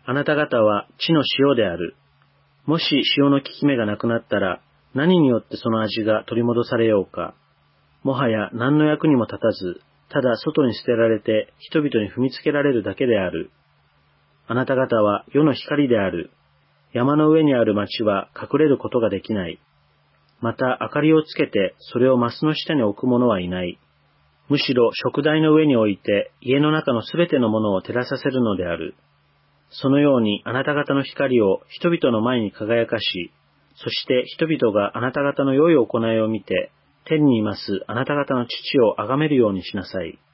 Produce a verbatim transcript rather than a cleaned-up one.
あなた方は地の塩である。もし塩の効き目がなくなったら、何によってその味が取り戻されようか。もはや何の役にも立たず、ただ外に捨てられて人々に踏みつけられるだけである。あなた方は世の光である。山の上にある町は隠れることができない。また明かりをつけてそれをマスの下に置く者はいない。むしろ食台の上に置いて家の中のすべてのものを照らさせるのである。そのようにあなた方の光を人々の前に輝かし、そして人々があなた方の良い行いを見て、天にいますあなた方の父を崇めるようにしなさい。